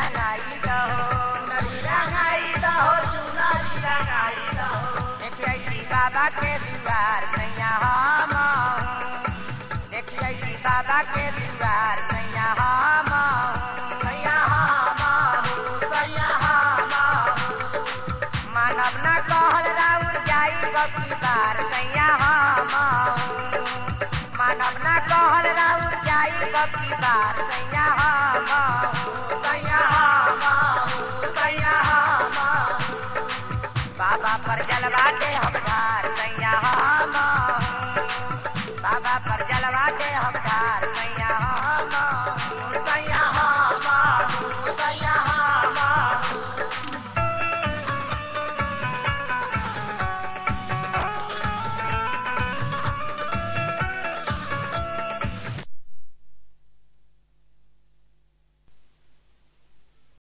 रंगाई दहो देखिए बाबा के दुआर सैया हम देखिए बाबा के दुआर सैया हम मानव ना कहल राउर जाई बकी बार सैया हम मानव ना कहल राउर जाई बकी बार सैया हम बाबा पर जलवा दे हम ढार सैया हम बाबा पर जलवा दे हम ढार सैया